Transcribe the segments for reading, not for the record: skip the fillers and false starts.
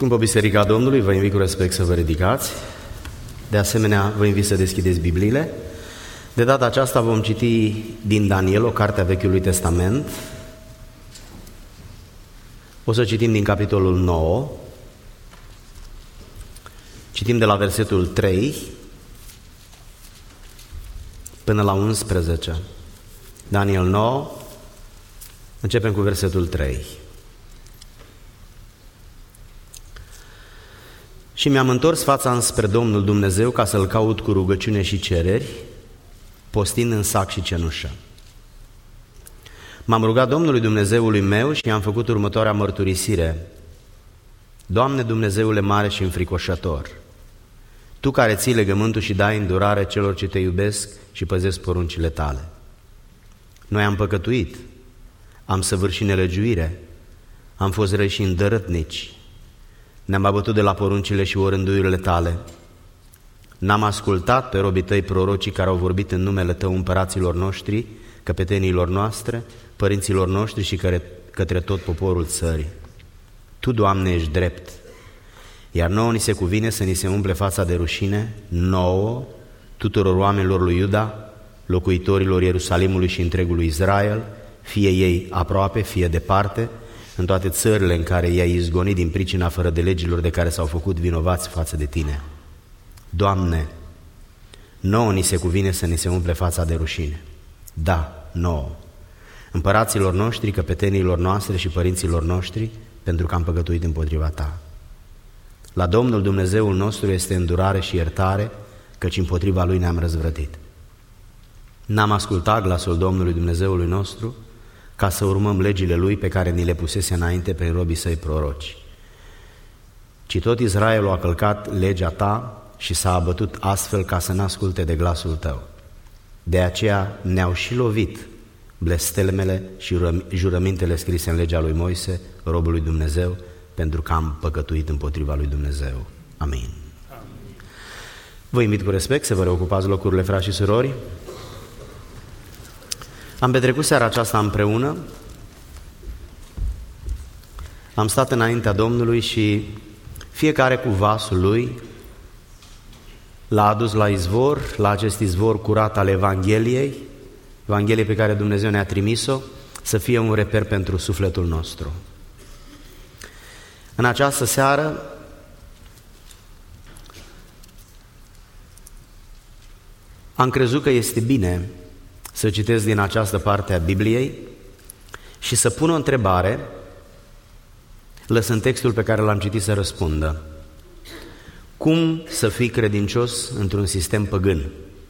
Scumpă Biserica Domnului, vă invit cu respect să vă ridicați. De asemenea, vă invit să deschideți Bibliile. De data aceasta vom citi din Daniel, o carte a Vechiului Testament. O să citim din capitolul 9. Citim de la versetul 3 până la 11. Daniel 9, începem cu versetul 3. Și mi-am întors fața înspre Domnul Dumnezeu ca să-L caut cu rugăciune și cereri, postind în sac și cenușă. M-am rugat Domnului Dumnezeului meu și i-am făcut următoarea mărturisire. Doamne Dumnezeule mare și înfricoșător, Tu care ții legământul și dai îndurare celor ce Te iubesc și păzesc poruncile Tale. Noi am păcătuit, am săvârșit nelegiuire, am fost răi și îndărătnici, ne-am abătut de la poruncile și orânduirile Tale. N-am ascultat pe robii Tăi prorocii care au vorbit în numele Tău împăraților noștri, căpetenilor noastre, părinților noștri și către tot poporul țării. Tu, Doamne, ești drept, iar nouă ni se cuvine să ni se umple fața de rușine, nouă, tuturor oamenilor lui Iuda, locuitorilor Ierusalimului și întregului Israel, fie ei aproape, fie departe, în toate țările în care i-ai izgonit din pricina fără de legilor de care s-au făcut vinovați față de Tine. Doamne, nouă ni se cuvine să ni se umple fața de rușine. Da, nouă. Împăraților noștri, căpetenilor noastre și părinților noștri, pentru că am păcătuit împotriva Ta. La Domnul Dumnezeul nostru este îndurare și iertare, căci împotriva Lui ne-am răzvrătit. N-am ascultat glasul Domnului Dumnezeului nostru, ca să urmăm legile Lui pe care ni le pusese înainte prin robii Săi proroci. Ci tot Israelul a călcat legea Ta și s-a abătut astfel ca să n-asculte de glasul Tău. De aceea ne-au și lovit blestemele și jurămintele scrise în legea lui Moise, robul lui Dumnezeu, pentru că am păcătuit împotriva lui Dumnezeu. Amin. Vă invit cu respect să vă reocupați locurile, frați și surori. Am petrecut seara aceasta împreună, am stat înaintea Domnului și fiecare cu vasul lui l-a adus la izvor, la acest izvor curat al Evangheliei, Evanghelie pe care Dumnezeu ne-a trimis-o, să fie un reper pentru sufletul nostru. În această seară am crezut că este bine să citesc din această parte a Bibliei și să pun o întrebare, lăsând textul pe care l-am citit să răspundă. Cum să fii credincios într-un sistem păgân?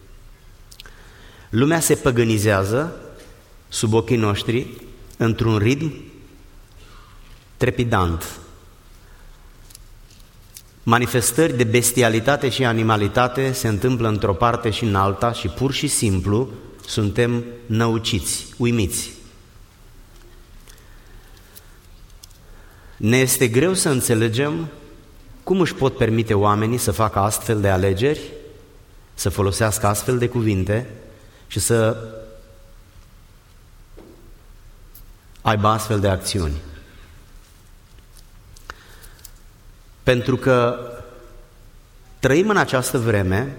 Lumea se păgânizează sub ochii noștri într-un ritm trepidant. Manifestări de bestialitate și animalitate se întâmplă într-o parte și în alta și pur și simplu suntem năuciți, uimiți. Ne este greu să înțelegem cum își pot permite oamenii să facă astfel de alegeri, să folosească astfel de cuvinte și să aibă astfel de acțiuni. Pentru că trăim în această vreme,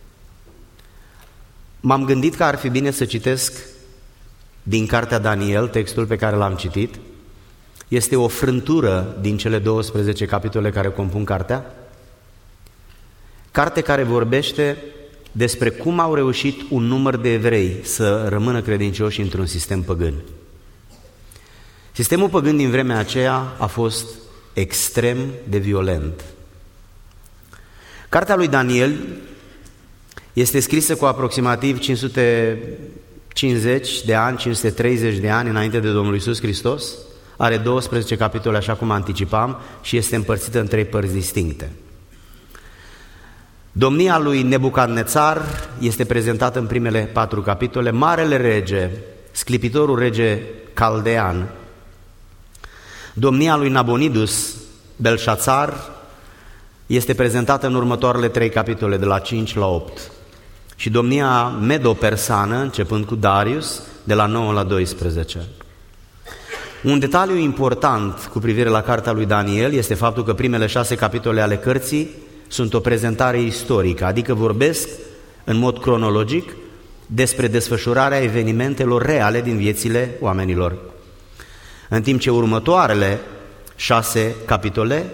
m-am gândit că ar fi bine să citesc din cartea Daniel, textul pe care l-am citit. Este o frântură din cele 12 capitole care compun cartea. Carte care vorbește despre cum au reușit un număr de evrei să rămână credincioși într-un sistem păgân. Sistemul păgân din vremea aceea a fost extrem de violent. Cartea lui Daniel este scrisă cu aproximativ 550 de ani, 530 de ani înainte de Domnul Iisus Hristos. Are 12 capitole, așa cum anticipam, și este împărțită în 3 părți distincte. Domnia lui Nebucadnețar este prezentată în primele 4 capitole. Marele rege, sclipitorul rege caldean. Domnia lui Nabonidus, Belșațar, este prezentată în următoarele 3 capitole, de la 5 la 8. Și domnia medo-persană, începând cu Darius, de la 9 la 12. Un detaliu important cu privire la cartea lui Daniel este faptul că primele 6 capitole ale cărții sunt o prezentare istorică, adică vorbesc în mod cronologic despre desfășurarea evenimentelor reale din viețile oamenilor. În timp ce următoarele 6 capitole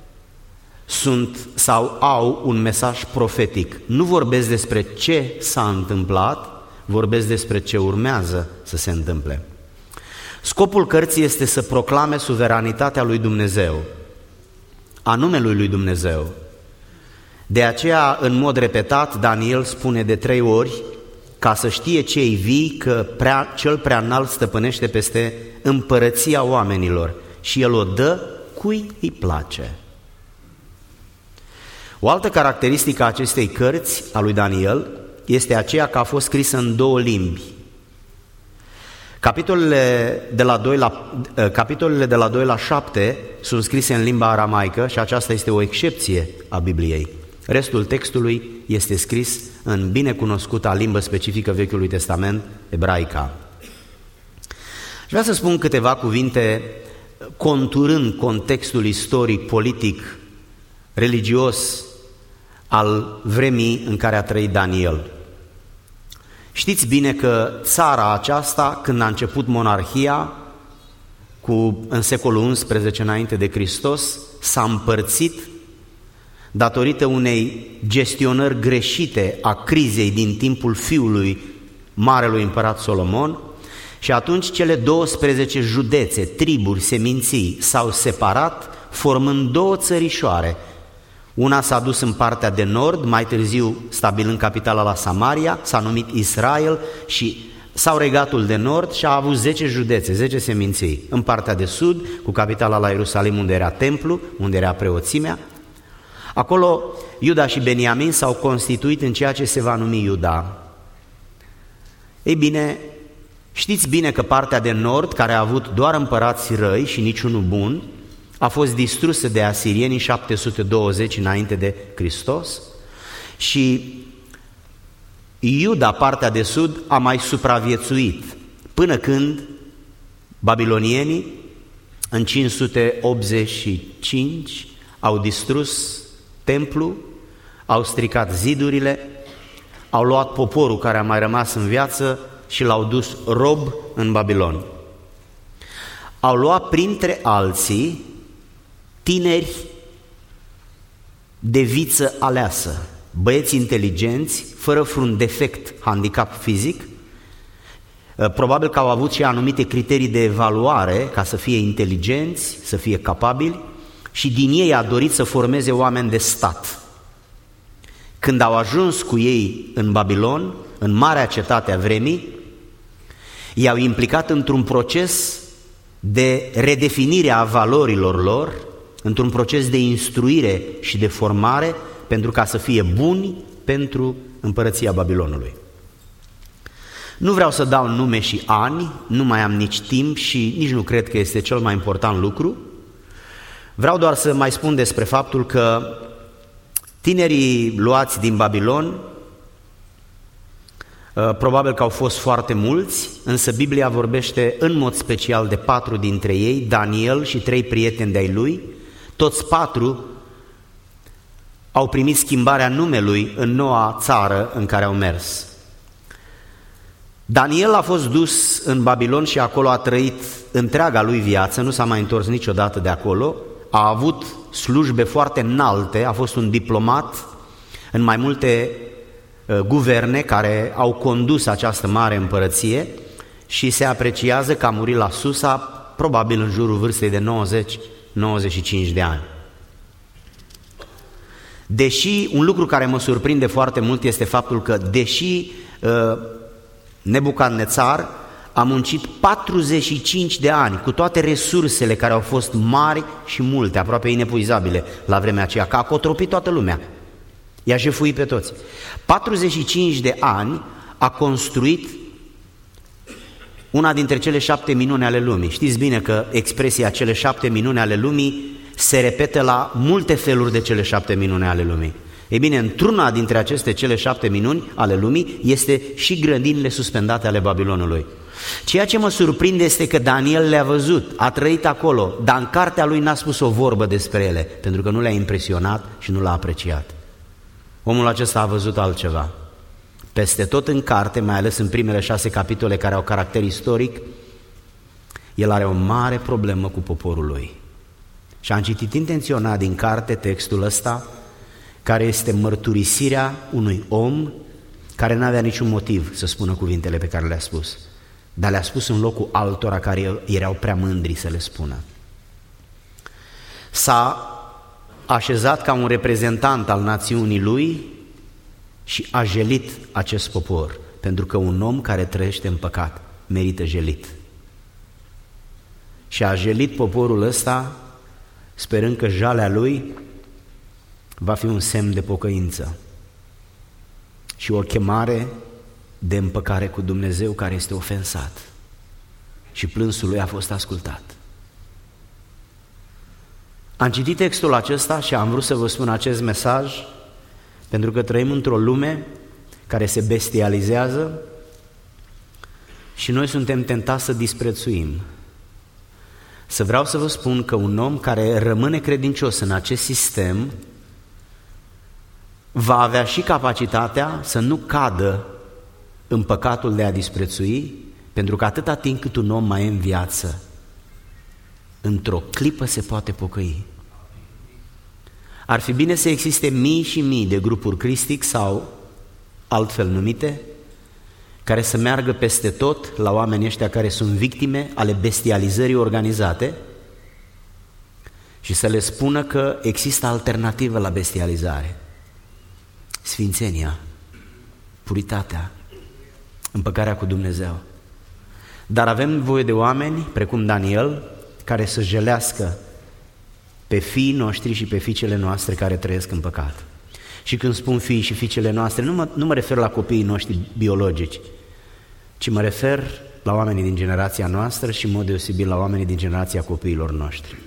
au un mesaj profetic. Nu vorbesc despre ce s-a întâmplat, vorbesc despre ce urmează să se întâmple. Scopul cărții este să proclame suveranitatea lui Dumnezeu, a numelui lui Dumnezeu. De aceea, în mod repetat, Daniel spune de 3 ori, ca să știe cei vii că cel preanalt stăpânește peste împărăția oamenilor și el o dă cui îi place. O altă caracteristică a acestei cărți, a lui Daniel, este aceea că a fost scrisă în 2 limbi. Capitolele de la 2 la 7 sunt scrise în limba aramaică și aceasta este o excepție a Bibliei. Restul textului este scris în binecunoscuta limbă specifică Vechiului Testament, ebraica. Aș vrea să spun câteva cuvinte conturând contextul istoric, politic, religios al vremii în care a trăit Daniel. Știți bine că țara aceasta, când a început monarhia, în secolul XI înainte de Hristos, s-a împărțit datorită unei gestionări greșite a crizei din timpul fiului marelui împărat Solomon și atunci cele 12 județe, triburi, seminții s-au separat formând 2 țărișoare. Una s-a dus în partea de nord, mai târziu stabilând capitala la Samaria, s-a numit Israel sau Regatul de Nord și a avut 10 județe, 10 seminții. În partea de sud, cu capitala la Ierusalim, unde era templu, unde era preoțimea. Acolo Iuda și Beniamin s-au constituit în ceea ce se va numi Iuda. Ei bine, știți bine că partea de nord, care a avut doar împărați răi și niciunul bun, a fost distrusă de asirieni în 720 înainte de Hristos și Iuda, partea de sud, a mai supraviețuit până când babilonienii în 585 au distrus templu, au stricat zidurile, au luat poporul care a mai rămas în viață și l-au dus rob în Babilon. Au luat printre alții tineri de viță aleasă, băieți inteligenți, fără vreun defect, handicap fizic, probabil că au avut și anumite criterii de evaluare ca să fie inteligenți, să fie capabili și din ei a dorit să formeze oameni de stat. Când au ajuns cu ei în Babilon, în marea cetate a vremii, i-au implicat într-un proces de redefinire a valorilor lor, într-un proces de instruire și de formare pentru ca să fie buni pentru împărăția Babilonului. Nu vreau să dau nume și ani, nu mai am nici timp și nici nu cred că este cel mai important lucru. Vreau doar să mai spun despre faptul că tinerii luați din Babilon, probabil că au fost foarte mulți, însă Biblia vorbește în mod special de 4 dintre ei, Daniel și 3 prieteni de-ai lui. Toți 4 au primit schimbarea numelui în noua țară în care au mers. Daniel a fost dus în Babilon și acolo a trăit întreaga lui viață, nu s-a mai întors niciodată de acolo, a avut slujbe foarte înalte, a fost un diplomat în mai multe guverne care au condus această mare împărăție și se apreciază că a murit la Susa, probabil în jurul vârstei de 90-95 de ani. Deși, un lucru care mă surprinde foarte mult este faptul că, deși Nebucadnețar a muncit 45 de ani cu toate resursele care au fost mari și multe, aproape inepuizabile la vremea aceea, că a cotropit toată lumea, i-a jefuit pe toți. 45 de ani a construit una dintre cele 7 minuni ale lumii. Știți bine că expresia cele 7 minuni ale lumii se repetă la multe feluri de cele 7 minuni ale lumii. Ei bine, într-una dintre aceste cele 7 minuni ale lumii este și grădinile suspendate ale Babilonului. Ceea ce mă surprinde este că Daniel le-a văzut, a trăit acolo, dar în cartea lui n-a spus o vorbă despre ele, pentru că nu le-a impresionat și nu l-a apreciat. Omul acesta a văzut altceva. Peste tot în carte, mai ales în primele 6 capitole care au caracter istoric, el are o mare problemă cu poporul lui. Și am citit intenționat din carte textul ăsta, care este mărturisirea unui om care n-avea niciun motiv să spună cuvintele pe care le-a spus, dar le-a spus în locul altora care erau prea mândri să le spună. S-a așezat ca un reprezentant al națiunii lui și a jelit acest popor, pentru că un om care trăiește în păcat merită jelit. Și a jelit poporul ăsta, sperând că jalea lui va fi un semn de pocăință și o chemare de împăcare cu Dumnezeu care este ofensat. Și plânsul lui a fost ascultat. Am citit textul acesta și am vrut să vă spun acest mesaj pentru că trăim într-o lume care se bestializează și noi suntem tentați să disprețuim. Să vreau să vă spun că un om care rămâne credincios în acest sistem va avea și capacitatea să nu cadă în păcatul de a disprețui, pentru că atâta timp cât un om mai e în viață, într-o clipă se poate pocăi. Ar fi bine să existe mii și mii de grupuri Cristic sau altfel numite, care să meargă peste tot la oamenii ăștia care sunt victime ale bestializării organizate și să le spună că există alternativă la bestializare. Sfințenia, puritatea, împăcarea cu Dumnezeu. Dar avem nevoie de oameni, precum Daniel, care să jelească pe fiii noștri și pe fiicele noastre care trăiesc în păcat. Și când spun fiii și fiicele noastre, nu mă refer la copiii noștri biologici, ci mă refer la oamenii din generația noastră și în mod deosebit la oamenii din generația copiilor noștri.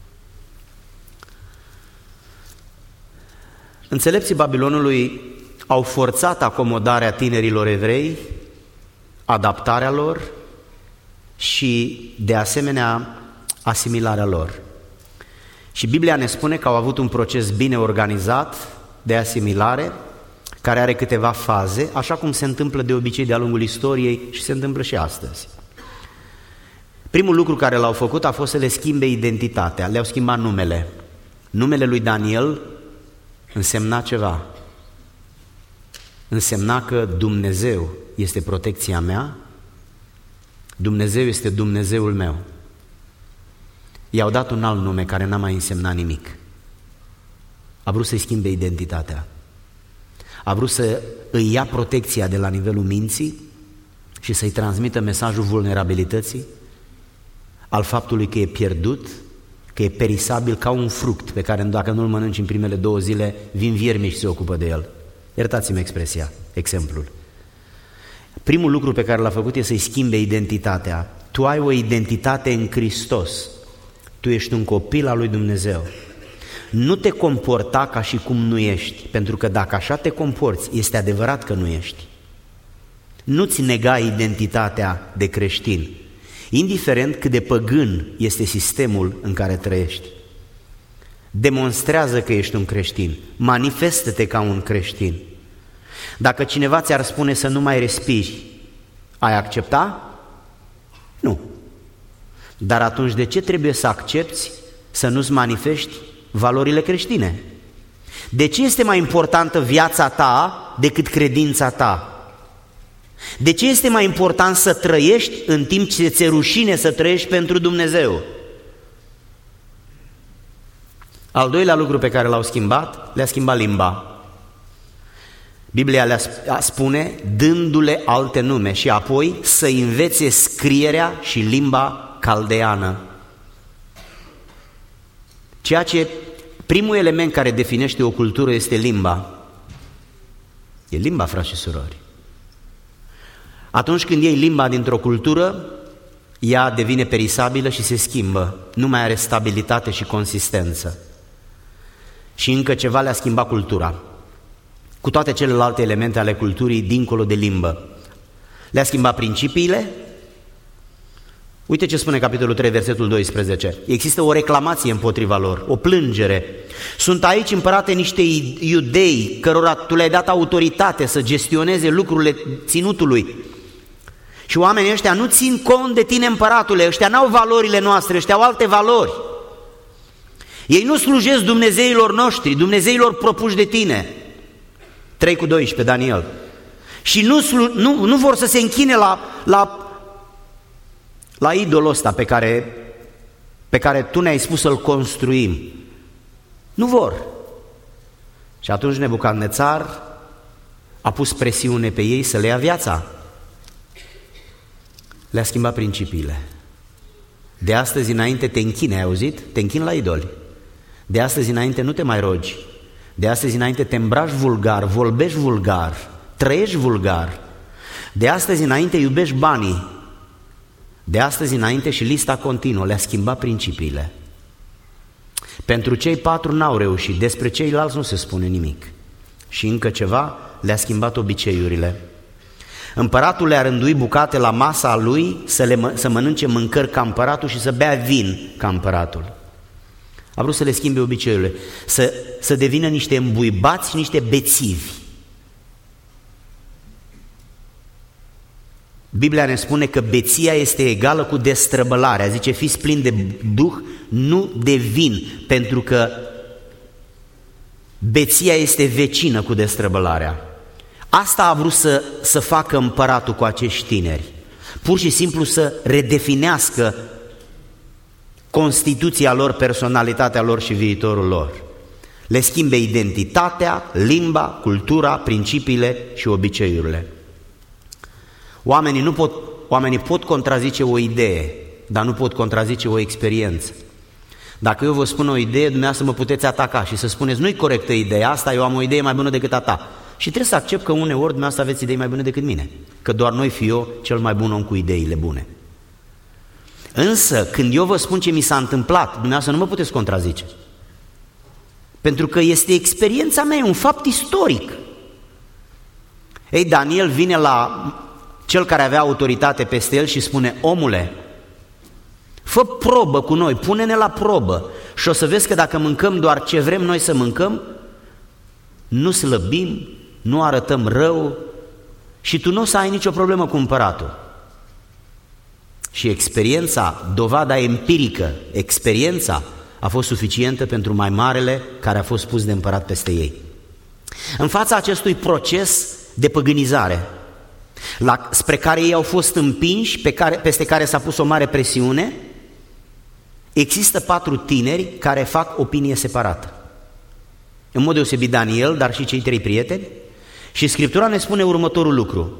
Înțelepții Babilonului au forțat acomodarea tinerilor evrei, adaptarea lor și, de asemenea, asimilarea lor. Și Biblia ne spune că au avut un proces bine organizat de asimilare, care are câteva faze, așa cum se întâmplă de obicei de-a lungul istoriei și se întâmplă și astăzi. Primul lucru care l-au făcut a fost să le schimbe identitatea, le-au schimbat numele. Numele lui Daniel însemna ceva. Însemna că Dumnezeu este protecția mea, Dumnezeu este Dumnezeul meu. I-au dat un alt nume care n-a mai însemnat nimic. A vrut să-i schimbe identitatea. A vrut să îi ia protecția de la nivelul minții și să-i transmită mesajul vulnerabilității, al faptului că e pierdut, că e perisabil ca un fruct pe care dacă nu-l mănânci în primele 2 zile, vin viermi și se ocupă de el. Iertați-mi expresia, exemplul. Primul lucru pe care l-a făcut e să-i schimbe identitatea. Tu ai o identitate în Hristos. Tu ești un copil al lui Dumnezeu. Nu te comporta ca și cum nu ești, pentru că dacă așa te comporți, este adevărat că nu ești. Nu-ți nega identitatea de creștin, indiferent cât de păgân este sistemul în care trăiești. Demonstrează că ești un creștin, manifestă-te ca un creștin. Dacă cineva ți-ar spune să nu mai respiri, ai accepta? Nu. Dar atunci de ce trebuie să accepți să nu-ți manifesti valorile creștine? De ce este mai importantă viața ta decât credința ta? De ce este mai important să trăiești în timp ce ți-e rușine să trăiești pentru Dumnezeu? Al doilea lucru pe care l-au schimbat, le-a schimbat limba. Biblia le spune dându-le alte nume și apoi să învețe scrierea și limba caldeană. Ceea ce primul element care definește o cultură este limba. E limba, frați și surori. Atunci când iei limba dintr-o cultură, ea devine perisabilă și se schimbă, nu mai are stabilitate și consistență. Și încă ceva le-a schimbat cultura. cu toate celelalte elemente ale culturii dincolo de limbă. Le-a schimbat principiile. Uite ce spune capitolul 3, versetul 12. Există o reclamație împotriva lor, o plângere. Sunt aici, împărate, niște iudei cărora tu le-ai dat autoritate să gestioneze lucrurile ținutului. Și oamenii ăștia nu țin cont de tine, împăratule, ăștia n-au valorile noastre, ăștia au alte valori. Ei nu slujesc dumnezeilor noștri, dumnezeilor propuși de tine. 3:12, Daniel. Și nu vor să se închine la idolul ăsta pe care tu ne-ai spus să-l construim. Nu vor. Și atunci Nebucadnețar a pus presiune pe ei să le ia viața. Le-a schimbat principiile. De astăzi înainte te închini, ai auzit? Te închini la idoli. De astăzi înainte nu te mai rogi. De astăzi înainte te îmbraci vulgar, vorbești vulgar, trăiești vulgar. De astăzi înainte iubești banii. De astăzi înainte și lista continuă, le-a schimbat principiile. Pentru cei 4 n-au reușit, despre ceilalți nu se spune nimic. Și încă ceva, le-a schimbat obiceiurile. Împăratul le-a rânduit bucate la masa lui să mănânce mâncări ca împăratul și să bea vin ca împăratul. A vrut să le schimbe obiceiurile, să devină niște îmbuibați și niște bețivi. Biblia ne spune că beția este egală cu destrăbălarea. Zice, fiți plini de duh, nu de vin, pentru că beția este vecină cu destrăbălarea. Asta a vrut să facă împăratul cu acești tineri. Pur și simplu să redefinească constituția lor, personalitatea lor și viitorul lor. Le schimbe identitatea, limba, cultura, principiile și obiceiurile. Oamenii pot contrazice o idee, dar nu pot contrazice o experiență. Dacă eu vă spun o idee, dumneavoastră mă puteți ataca și să spuneți, nu-i corectă ideea asta, eu am o idee mai bună decât a ta. Și trebuie să accept că uneori dumneavoastră aveți idei mai bune decât mine, că doar noi fi eu cel mai bun om cu ideile bune. Însă, când eu vă spun ce mi s-a întâmplat, dumneavoastră nu mă puteți contrazice. Pentru că este experiența mea, un fapt istoric. Ei, Daniel vine la cel care avea autoritate peste el și spune, omule, fă probă cu noi, pune-ne la probă și o să vezi că dacă mâncăm doar ce vrem noi să mâncăm, nu slăbim, nu arătăm rău și tu nu o să ai nicio problemă cu împăratul. Și experiența, dovada empirică, experiența a fost suficientă pentru mai marele care a fost pus de împărat peste ei. În fața acestui proces de păgânizare, spre care ei au fost împinși, peste care s-a pus o mare presiune, există 4 tineri care fac opinie separată. În mod deosebit Daniel, dar și cei 3 prieteni. Și Scriptura ne spune următorul lucru.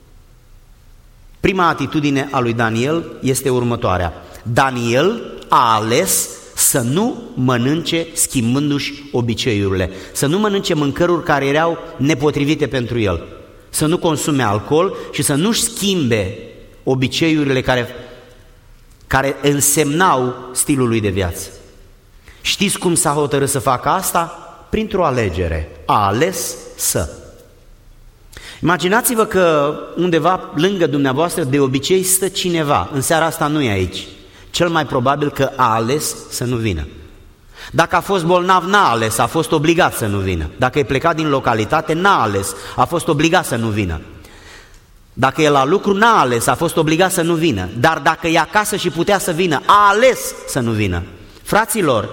Prima atitudine a lui Daniel este următoarea. Daniel a ales să nu mănânce schimbându-și obiceiurile, să nu mănânce mâncăruri care erau nepotrivite pentru el, să nu consume alcool și să nu-și schimbe obiceiurile care însemnau stilul lui de viață. Știți cum s-a hotărât să facă asta? Printr-o alegere. A ales să. Imaginați-vă că undeva lângă dumneavoastră de obicei stă cineva. În seara asta nu e aici. Cel mai probabil că a ales să nu vină. Dacă a fost bolnav, n-a ales, a fost obligat să nu vină. Dacă e plecat din localitate, n-a ales, a fost obligat să nu vină. Dacă e la lucru, n-a ales, a fost obligat să nu vină. Dar dacă e acasă și putea să vină, a ales să nu vină. Fraților,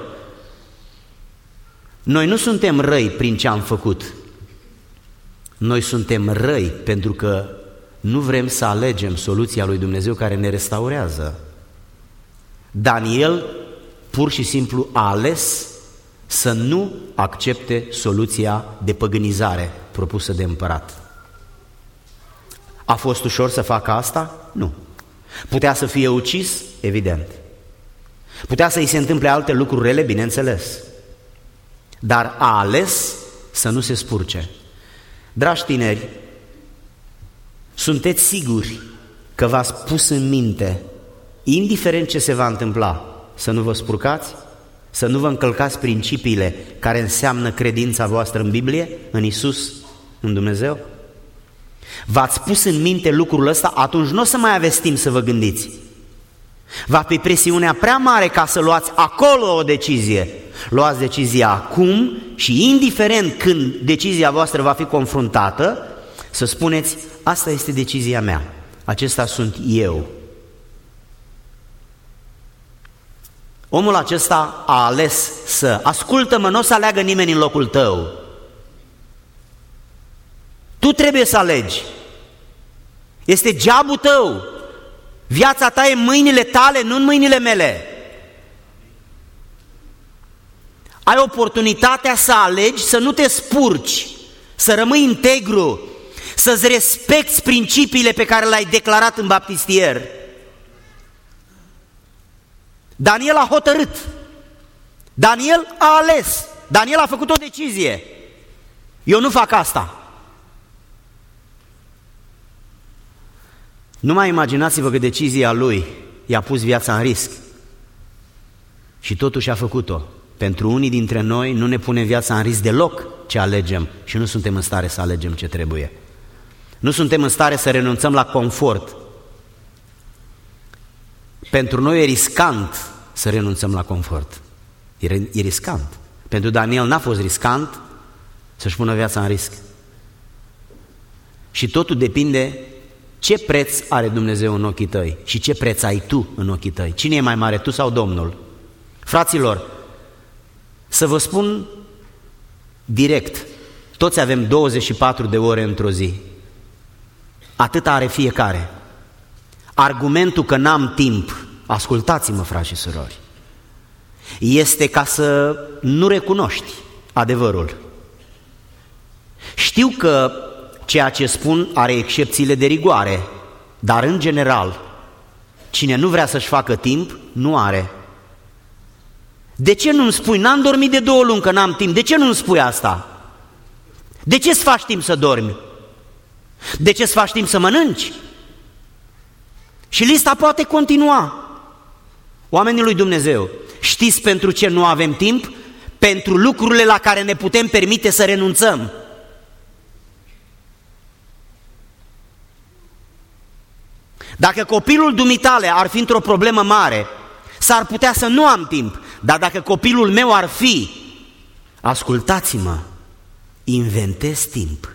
noi nu suntem răi prin ce am făcut. Noi suntem răi pentru că nu vrem să alegem soluția lui Dumnezeu care ne restaurează. Daniel pur și simplu a ales să nu accepte soluția de păgânizare propusă de împărat. A fost ușor să facă asta? Nu. Putea să fie ucis? Evident. Putea să-i se întâmple alte lucruri rele? Bineînțeles. Dar a ales să nu se spurce. Dragi tineri, sunteți siguri că v-ați pus în minte, indiferent ce se va întâmpla, să nu vă spurcați, să nu vă încălcați principiile care înseamnă credința voastră în Biblie, în Isus în Dumnezeu? V-ați pus în minte lucrul ăsta? Atunci nu o să mai aveți timp să vă gândiți. Va fi presiunea prea mare ca să luați acolo o decizie. Luați decizia acum și indiferent când decizia voastră va fi confruntată, să spuneți, asta este decizia mea, acesta sunt eu. Omul acesta a ales să, ascultă-mă, nu o să aleagă nimeni în locul tău. Tu trebuie să alegi. Este geabul tău. Viața ta e în mâinile tale, nu în mâinile mele. Ai oportunitatea să alegi, să nu te spurci, să rămâi integru, să-ți respecti principiile pe care le-ai declarat în baptistier. Daniel a hotărât. Daniel a ales. Daniel a făcut o decizie. Eu nu fac asta. Nu mai imaginați-vă că decizia lui i-a pus viața în risc. Și totuși a făcut-o. Pentru unii dintre noi nu ne pune viața în risc deloc ce alegem și nu suntem în stare să alegem ce trebuie. Nu suntem în stare să renunțăm la confort. Pentru noi e riscant să renunțăm la confort. E riscant. Pentru Daniel n-a fost riscant să-și pună viața în risc. Și totul depinde ce preț are Dumnezeu în ochii tăi și ce preț ai tu în ochii tăi. Cine e mai mare, tu sau Domnul? Fraților, să vă spun direct, toți avem 24 de ore într-o zi. Atât are fiecare. Argumentul că n-am timp, ascultați-mă, frați și surori, este ca să nu recunoști adevărul. Știu că ceea ce spun are excepțiile de rigoare, dar în general, cine nu vrea să-și facă timp, nu are. De ce nu-mi spui, n-am dormit de 2 luni că n-am timp, de ce nu-mi spui asta? De ce îți faci timp să dormi? De ce îți faci timp să mănânci? Și lista poate continua. Oamenii lui Dumnezeu, știți pentru ce nu avem timp? Pentru lucrurile la care ne putem permite să renunțăm. Dacă copilul dumitale ar fi într-o problemă mare, s-ar putea să nu am timp, dar dacă copilul meu ar fi, ascultați-mă, inventez timp,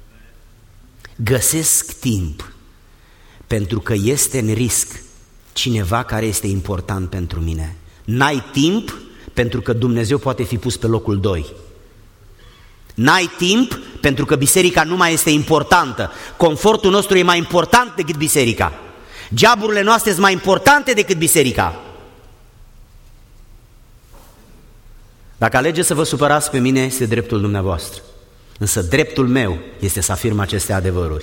găsesc timp, pentru că este în risc cineva care este important pentru mine. N-ai timp pentru că Dumnezeu poate fi pus pe locul 2. N-ai timp pentru că biserica nu mai este importantă. Confortul nostru e mai important decât biserica. Geaburile noastre sunt mai importante decât biserica. Dacă alegeți să vă supărați pe mine, este dreptul dumneavoastră. Însă dreptul meu este să afirm aceste adevăruri.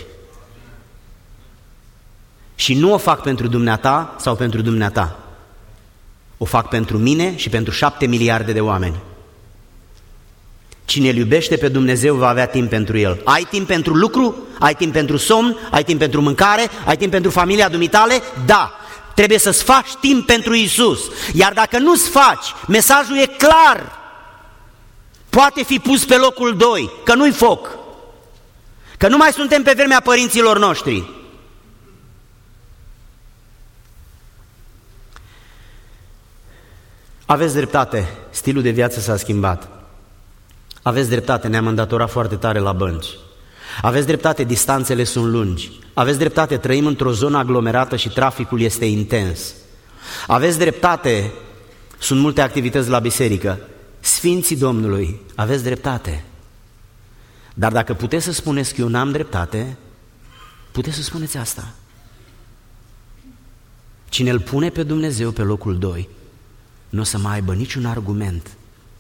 Și nu o fac pentru dumneata sau pentru dumneata. O fac pentru mine și pentru 7 miliarde de oameni. Cine îl iubește pe Dumnezeu va avea timp pentru el. Ai timp pentru lucru? Ai timp pentru somn? Ai timp pentru mâncare? Ai timp pentru familia dumitale? Da! Trebuie să-ți faci timp pentru Iisus. Iar dacă nu-ți faci, mesajul e clar. Poate fi pus pe locul 2, că nu-i foc. Că nu mai suntem pe vremea părinților noștri. Aveți dreptate, stilul de viață s-a schimbat. Aveți dreptate, ne-am îndatorat foarte tare la bănci. Aveți dreptate, distanțele sunt lungi. Aveți dreptate, trăim într-o zonă aglomerată și traficul este intens. Aveți dreptate, sunt multe activități la biserică. Sfinții Domnului, aveți dreptate. Dar dacă puteți să spuneți că eu n-am dreptate, puteți să spuneți asta. Cine îl pune pe Dumnezeu pe locul 2, nu o să mai aibă niciun argument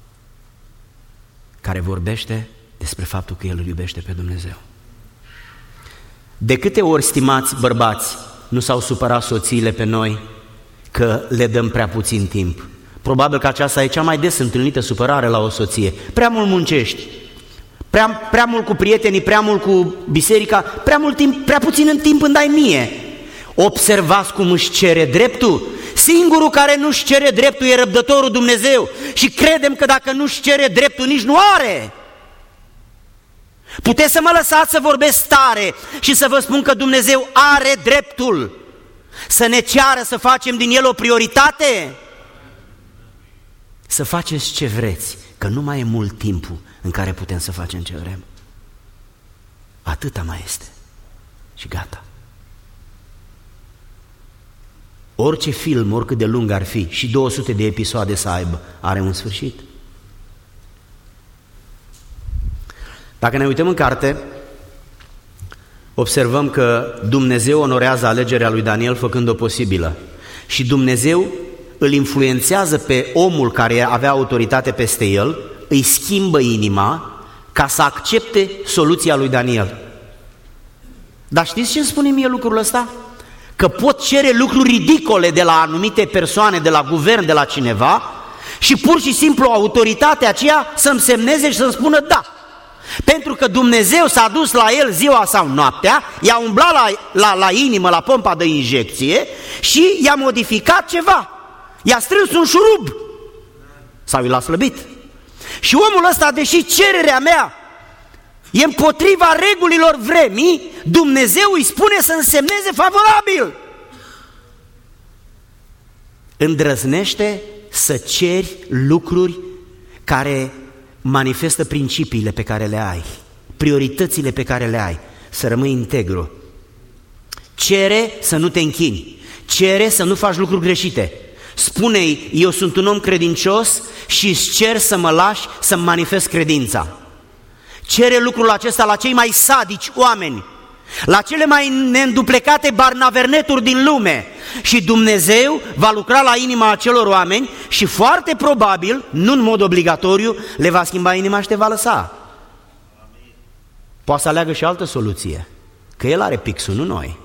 care vorbește despre faptul că el îl iubește pe Dumnezeu. De câte ori, stimați bărbați, nu s-au supărat soțiile pe noi că le dăm prea puțin timp? Probabil că aceasta e cea mai des întâlnită supărare la o soție. Prea mult muncești, prea mult cu prietenii, prea mult cu biserica, prea puțin timp îmi dai mie. Observați cum își cere dreptul? Singurul care nu-și cere dreptul e răbdătorul Dumnezeu și credem că dacă nu-și cere dreptul nici nu are. Puteți să mă lăsați să vorbesc tare și să vă spun că Dumnezeu are dreptul să ne ceară să facem din El o prioritate? Să faceți ce vreți, că nu mai e mult timpul în care putem să facem ce vrem. Atâta mai este și gata. Orice film, oricât de lung ar fi, și 200 de episoade să aibă, are un sfârșit. Dacă ne uităm în carte, observăm că Dumnezeu onorează alegerea lui Daniel făcând-o posibilă. Și Dumnezeu îl influențează pe omul care avea autoritate peste el, îi schimbă inima ca să accepte soluția lui Daniel. Dar știți ce îmi spune mie lucrul ăsta? Că pot cere lucruri ridicole de la anumite persoane, de la guvern, de la cineva, și pur și simplu autoritatea aceea să-mi semneze și să-mi spună da. Pentru că Dumnezeu s-a dus la el ziua sau noaptea, i-a umblat la inimă, la pompa de injecție și i-a modificat ceva. I-a strâns un șurub sau i l-a slăbit. Și omul ăsta, deși cererea mea e împotriva regulilor vremii, Dumnezeu îi spune să însemneze favorabil. Îndrăznește să ceri lucruri care manifestă principiile pe care le ai, prioritățile pe care le ai, să rămâi integru. Cere să nu te închini, cere să nu faci lucruri greșite. Spune-i, eu sunt un om credincios și îți cer să mă lași să-mi manifest credința. Cere lucrul acesta la cei mai sadici oameni, la cele mai neînduplecate barnaverneturi din lume, și Dumnezeu va lucra la inima acelor oameni și foarte probabil, nu în mod obligatoriu, le va schimba inima și te va lăsa. Poate să aleagă și altă soluție, că El are pixul, nu noi.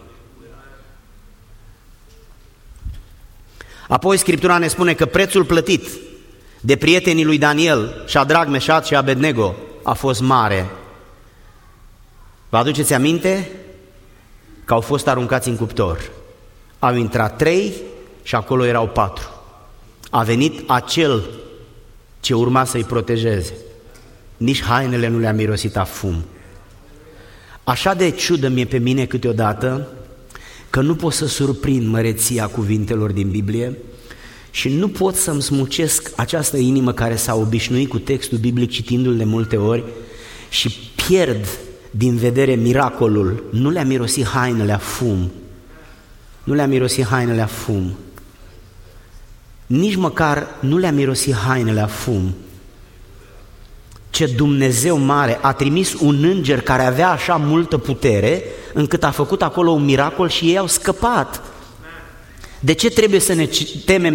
Apoi Scriptura ne spune că prețul plătit de prietenii lui Daniel, Șadrac, Meșac și Abednego, a fost mare. Vă aduceți aminte că au fost aruncați în cuptor. Au intrat 3 și acolo erau 4. A venit acel ce urma să-i protejeze. Nici hainele nu le-a mirosit a fum. Așa de ciudă mi-e pe mine câteodată că nu pot să surprind măreția cuvintelor din Biblie și nu pot să-mi smucesc această inimă care s-a obișnuit cu textul biblic citindu-l de multe ori și pierd din vedere miracolul. Nu le-a mirosit hainele a fum. Nu le-a mirosit hainele a fum. Nici măcar nu le-a mirosit hainele a fum. Ce Dumnezeu mare a trimis un înger care avea așa multă putere încât a făcut acolo un miracol și ei au scăpat. De ce trebuie să ne temem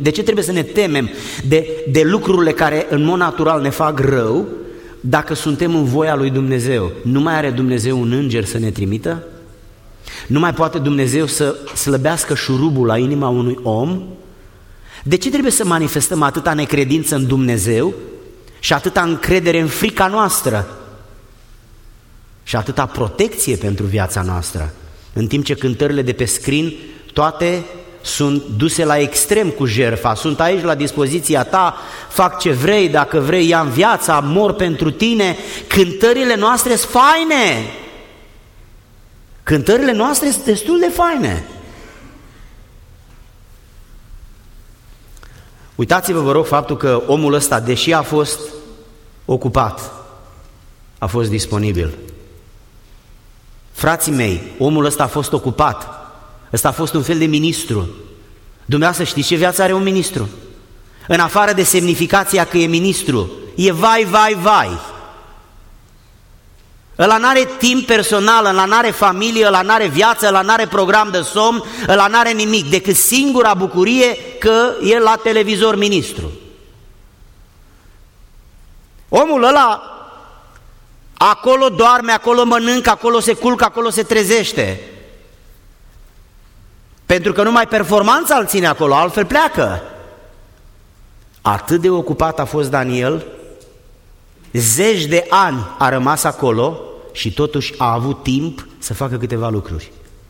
de lucrurile care în mod natural ne fac rău dacă suntem în voia lui Dumnezeu? Nu mai are Dumnezeu un înger să ne trimită? Nu mai poate Dumnezeu să slăbească șurubul la inima unui om? De ce trebuie să manifestăm atâta necredință în Dumnezeu și atâta încredere în frica noastră și atâta protecție pentru viața noastră, în timp ce cântările de pe scrin toate sunt duse la extrem cu jertfa, sunt aici la dispoziția ta, fac ce vrei, dacă vrei ia-mi viața, mor pentru tine. Cântările noastre sunt faine, cântările noastre sunt destul de faine. Uitați-vă, vă rog, faptul că omul ăsta, deși a fost ocupat, a fost disponibil. Frații mei, omul ăsta a fost ocupat, ăsta a fost un fel de ministru. Dumneavoastră știți ce viață are un ministru? În afară de semnificația că e ministru, e vai, vai, vai. Ăla n-are timp personal, ăla n-are familie, ăla n-are viață, ăla n-are program de somn, ăla n-are nimic, decât singura bucurie că e la televizor ministru. Omul ăla acolo doarme, acolo mănâncă, acolo se culcă, acolo se trezește. Pentru că numai performanța îl ține acolo, altfel pleacă. Atât de ocupat a fost Daniel, 10 de ani a rămas acolo și totuși a avut timp să facă câteva lucruri.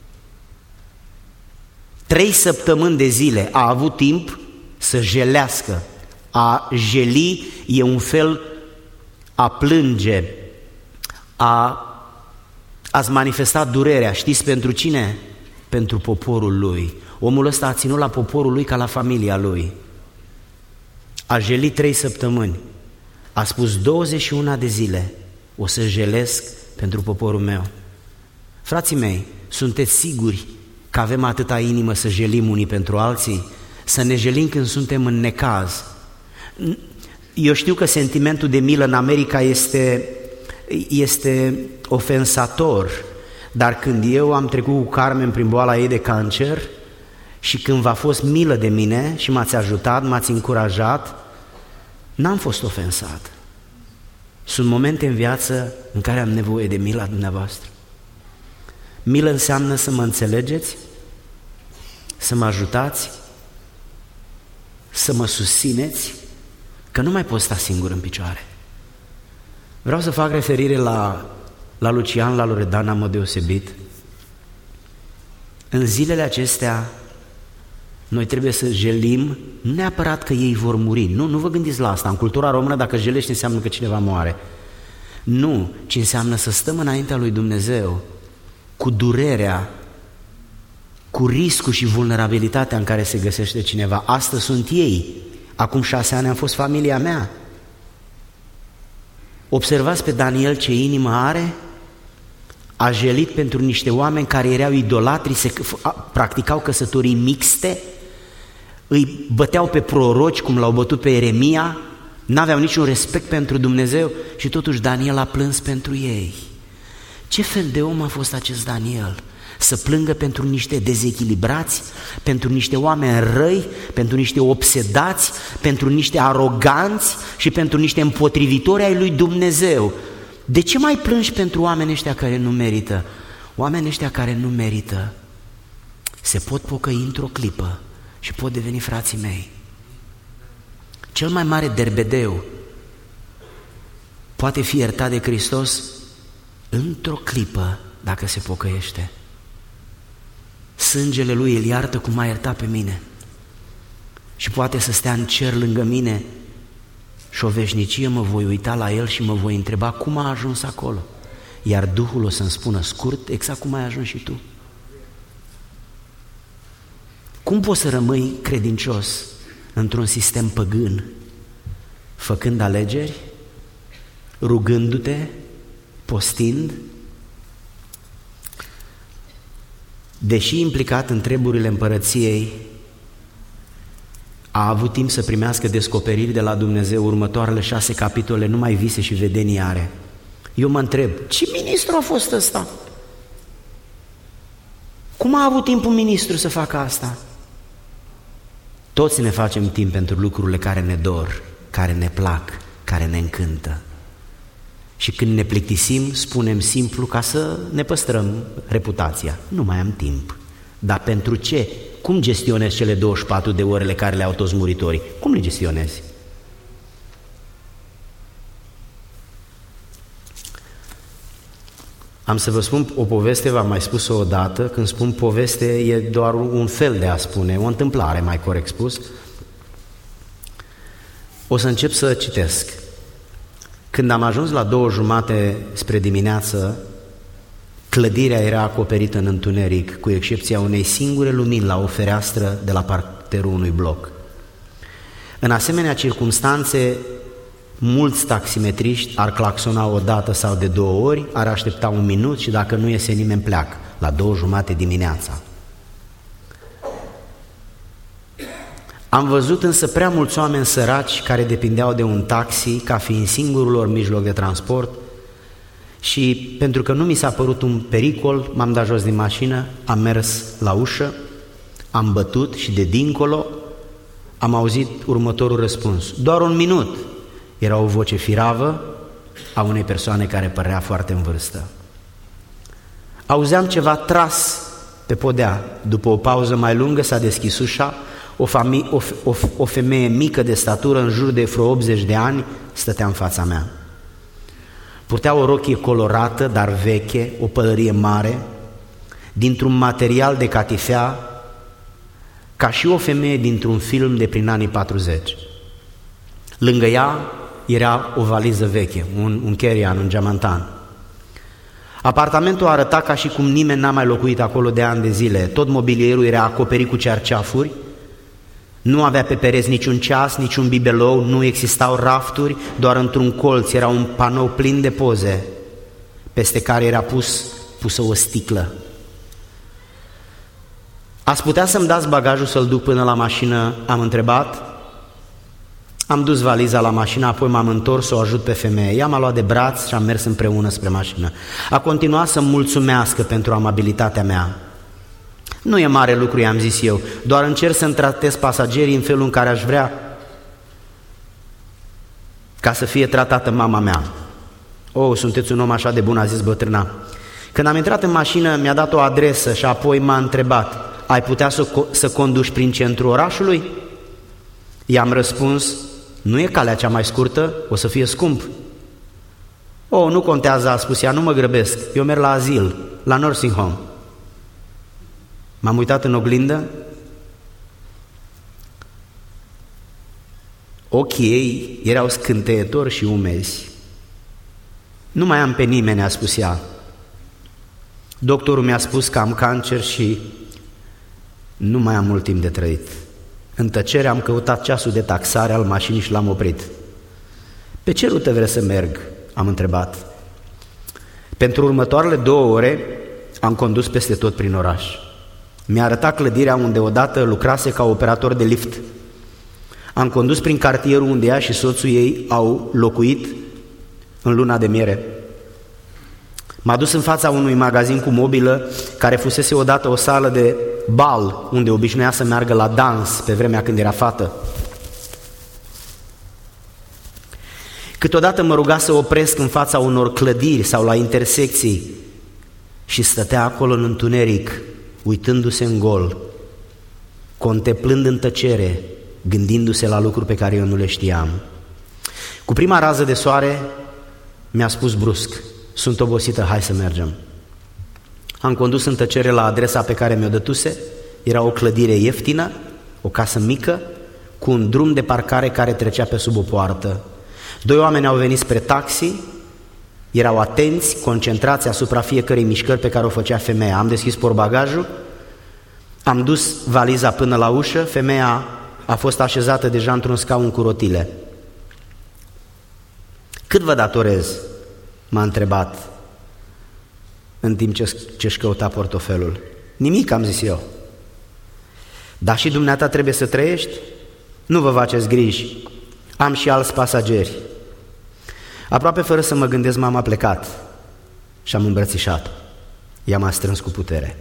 3 săptămâni de zile a avut timp să jelească. A jeli e un fel a plânge, ați manifestat durerea, știți pentru cine? Pentru poporul lui. Omul ăsta a ținut la poporul lui ca la familia lui. A jelit 3 săptămâni, a spus 21 de zile, o să jelesc pentru poporul meu. Frații mei, sunteți siguri că avem atâta inimă să jelim unii pentru alții? Să ne jelim când suntem în necaz? Eu știu că sentimentul de milă în America este ofensator, dar când eu am trecut cu Carmen prin boala ei de cancer și când v-a fost milă de mine și m-ați ajutat, m-ați încurajat, n-am fost ofensat. Sunt momente în viață în care am nevoie de mila dumneavoastră. Milă înseamnă să mă înțelegeți, să mă ajutați, să mă susțineți, că nu mai pot sta singur în picioare. Vreau să fac referire la Lucian, la Loredana, în mod deosebit. În zilele acestea, noi trebuie să jelim, nu neapărat că ei vor muri, nu vă gândiți la asta. În cultura română, dacă jelești, înseamnă că cineva moare. Nu, ci înseamnă să stăm înaintea lui Dumnezeu cu durerea, cu riscul și vulnerabilitatea în care se găsește cineva. Astăzi sunt ei, acum 6 ani am fost familia mea. Observați pe Daniel ce inimă are, a jelit pentru niște oameni care erau idolatri, practicau căsătorii mixte, îi băteau pe proroci cum l-au bătut pe Ieremia, n-aveau niciun respect pentru Dumnezeu și totuși Daniel a plâns pentru ei. Ce fel de om a fost acest Daniel? Să plângă pentru niște dezechilibrați, pentru niște oameni răi, pentru niște obsedați, pentru niște aroganți și pentru niște împotrivitori ai lui Dumnezeu. De ce mai plângi pentru oamenii ăștia care nu merită? Oamenii ăștia care nu merită se pot pocăi într-o clipă și pot deveni frații mei. Cel mai mare derbedeu poate fi iertat de Hristos într-o clipă dacă se pocăiește. Sângele Lui îl iartă cum m-a iertat pe mine și poate să stea în cer lângă mine și o veșnicie mă voi uita la El și mă voi întreba cum a ajuns acolo, iar Duhul o să-mi spună scurt exact cum ai ajuns și tu. Cum poți să rămâi credincios într-un sistem păgân, făcând alegeri, rugându-te, postind? Deși implicat în treburile împărăției, a avut timp să primească descoperiri de la Dumnezeu. Următoarele 6 capitole numai vise și vedenii are. Eu mă întreb, ce ministru a fost ăsta? Cum a avut timp un ministru să facă asta? Toți ne facem timp pentru lucrurile care ne dor, care ne plac, care ne încântă. Și când ne plictisim, spunem simplu ca să ne păstrăm reputația. Nu mai am timp. Dar pentru ce? Cum gestionezi cele 24 de orele care le au toți muritorii? Cum le gestionezi? Am să vă spun o poveste, v-am mai spus-o odată. Când spun poveste, e doar un fel de a spune, o întâmplare, mai corect spus. O să încep să citesc. Când am ajuns la 2:30 spre dimineață, clădirea era acoperită în întuneric, cu excepția unei singure lumini la o fereastră de la parterul unui bloc. În asemenea circumstanțe, mulți taximetriști ar claxona o dată sau de 2 ori, ar aștepta 1 minut și dacă nu iese nimeni pleacă, la 2:30 dimineața. Am văzut însă prea mulți oameni săraci care depindeau de un taxi ca fiind singurul lor mijloc de transport și pentru că nu mi s-a părut un pericol, m-am dat jos din mașină, am mers la ușă, am bătut și de dincolo am auzit următorul răspuns. Doar 1 minut! Era o voce firavă a unei persoane care părea foarte în vârstă. Auzeam ceva tras pe podea. După o pauză mai lungă s-a deschis ușa. O femeie mică de statură, în jur de vreo 80 de ani, stătea în fața mea. Purtea o rochie colorată, dar veche, o pălărie mare, dintr-un material de catifea, ca și o femeie dintr-un film de prin anii 40. Lângă ea era o valiză veche, un carry-on, un geamantan. Apartamentul arăta ca și cum nimeni n-a mai locuit acolo de ani de zile. Tot mobilierul era acoperit cu cerceafuri, nu avea pe pereți niciun ceas, niciun bibelou, nu existau rafturi, doar într-un colț era un panou plin de poze, peste care era pusă o sticlă. Ați putea să-mi dați bagajul să-l duc până la mașină? Am întrebat. Am dus valiza la mașină, apoi m-am întors să o ajut pe femeie. Ea m-a luat de braț și am mers împreună spre mașină. A continuat să-mi mulțumească pentru amabilitatea mea. Nu e mare lucru, i-am zis eu, doar încerc să-mi tratez pasagerii în felul în care aș vrea ca să fie tratată mama mea. Oh, sunteți un om așa de bun, a zis bătrâna. Când am intrat în mașină, mi-a dat o adresă și apoi m-a întrebat: ai putea să conduci prin centrul orașului? I-am răspuns: nu e calea cea mai scurtă, o să fie scump. Oh, nu contează, a spus ea, nu mă grăbesc, eu merg la azil, la nursing home. M-am uitat în oglindă, ochii ei erau scânteietori și umezi. Nu mai am pe nimeni, a spus ea. Doctorul mi-a spus că am cancer și nu mai am mult timp de trăit. În tăcere am căutat ceasul de taxare al mașinii și l-am oprit. Pe ce rută vreți să merg? Am întrebat. Pentru următoarele 2 ore am condus peste tot prin oraș. Mi-a arătat clădirea unde odată lucrase ca operator de lift. Am condus prin cartierul unde ea și soțul ei au locuit în luna de miere. M-a dus în fața unui magazin cu mobilă care fusese odată o sală de bal unde obișnuia să meargă la dans pe vremea când era fată. Câteodată mă ruga să opresc în fața unor clădiri sau la intersecții și stătea acolo în întuneric, uitându-se în gol, contemplând în tăcere, gândindu-se la lucruri pe care eu nu le știam. Cu prima rază de soare mi-a spus brusc: sunt obosită, hai să mergem. Am condus în tăcere la adresa pe care mi-o dătuse. Era o clădire ieftină, o casă mică, cu un drum de parcare care trecea pe sub o poartă. 2 oameni au venit spre taxi, erau atenți, concentrați asupra fiecărei mișcări pe care o făcea femeia. Am deschis portbagajul, am dus valiza până la ușă, femeia a fost așezată deja într-un scaun cu rotile. Cât vă datorez? M-a întrebat în timp ce își căuta portofelul. Nimic, am zis eu. Dar și dumneata trebuie să trăiești? Nu vă faceți griji, am și alți pasageri. Aproape fără să mă gândesc m-am plecat și am îmbrățișat. Ea m-a strâns cu putere.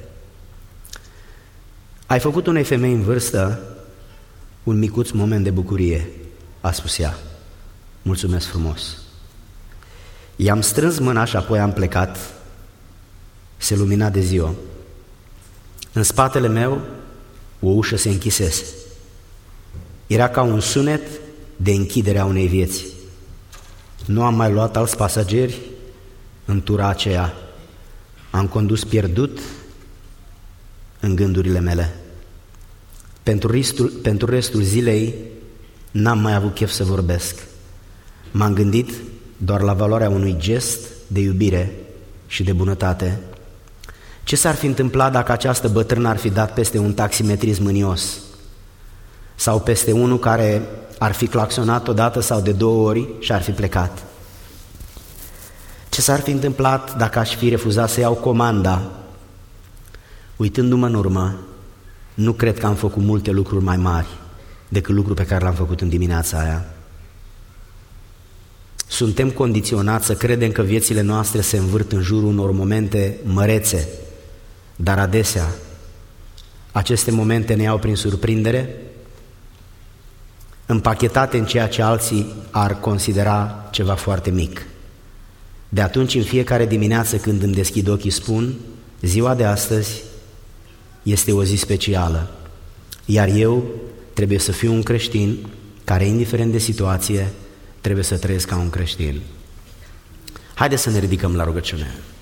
Ai făcut unei femei în vârstă un micuț moment de bucurie, a spus ea. Mulțumesc frumos. I-am strâns mâna și apoi am plecat. Se lumina de ziua. În spatele meu o ușă se închisese. Era ca un sunet de închidere a unei vieți. Nu am mai luat alți pasageri în tura aceea. Am condus pierdut în gândurile mele. Pentru restul zilei n-am mai avut chef să vorbesc. M-am gândit doar la valoarea unui gest de iubire și de bunătate. Ce s-ar fi întâmplat dacă această bătrână ar fi dat peste un taximetrist mânios sau peste unul care ar fi claxonat odată sau de 2 ori și ar fi plecat? Ce s-ar fi întâmplat dacă aș fi refuzat să iau comanda? Uitându-mă în urmă, nu cred că am făcut multe lucruri mai mari decât lucrul pe care l-am făcut în dimineața aia. Suntem condiționați să credem că viețile noastre se învârt în jurul unor momente mărețe, dar adesea aceste momente ne iau prin surprindere, împachetate în ceea ce alții ar considera ceva foarte mic. De atunci, în fiecare dimineață când îmi deschid ochii, spun: ziua de astăzi este o zi specială, iar eu trebuie să fiu un creștin care, indiferent de situație, trebuie să trăiesc ca un creștin. Haideți să ne ridicăm la rugăciune.